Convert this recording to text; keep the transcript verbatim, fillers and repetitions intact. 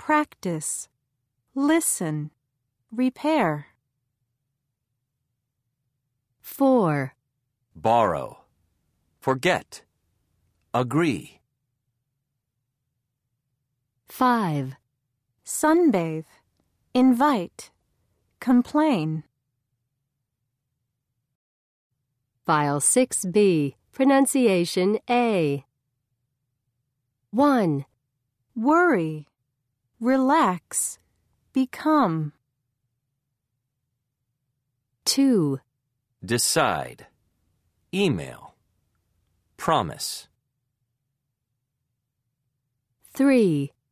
practice, listen, repair. four. Borrow, forget, agree. five. Sunbathe, invite, complain. File six B, Pronunciation A. one. Worry, relax, become. two. Decide, email, promise. three.